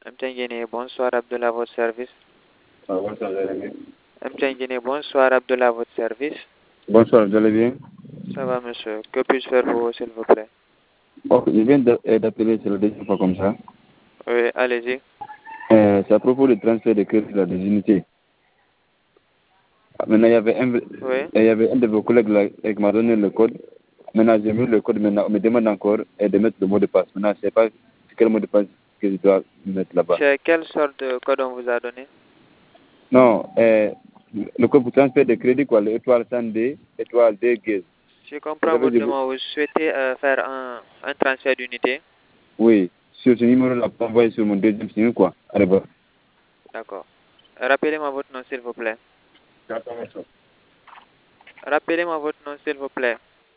Mtengene, bonsoir Abdullah, votre service. Bonsoir, vous allez bien? Mtengene, bonsoir Abdullah, votre service. Bonsoir, vous allez bien? Ça va, monsieur. Que puis-je faire pour vous, s'il vous plaît? Oh, je viens d'appeler, c'est la deuxième fois comme ça. Oui, allez-y. C'est à propos du transfert de crédit de la dignité. Maintenant, il y avait un de vos collègues là, qui m'a donné le code. Maintenant, j'ai mis le code, maintenant, on me demande encore de mettre le mot de passe. Maintenant, je ne sais pas quel mot de passe que je dois mettre là-bas. C'est quelle sorte de code on vous a donné? Non, le code pour transfert de crédit, quoi, l'étoile 100D, étoile D, guise. Je comprends votre demande. Vous souhaitez faire un transfert d'unité? Oui, sur ce numéro-là, pour envoyer sur mon deuxième signe, quoi. Allez, bon. D'accord. Rappelez-moi votre nom, s'il vous plaît. Rappelez-moi votre nom, s'il vous plaît.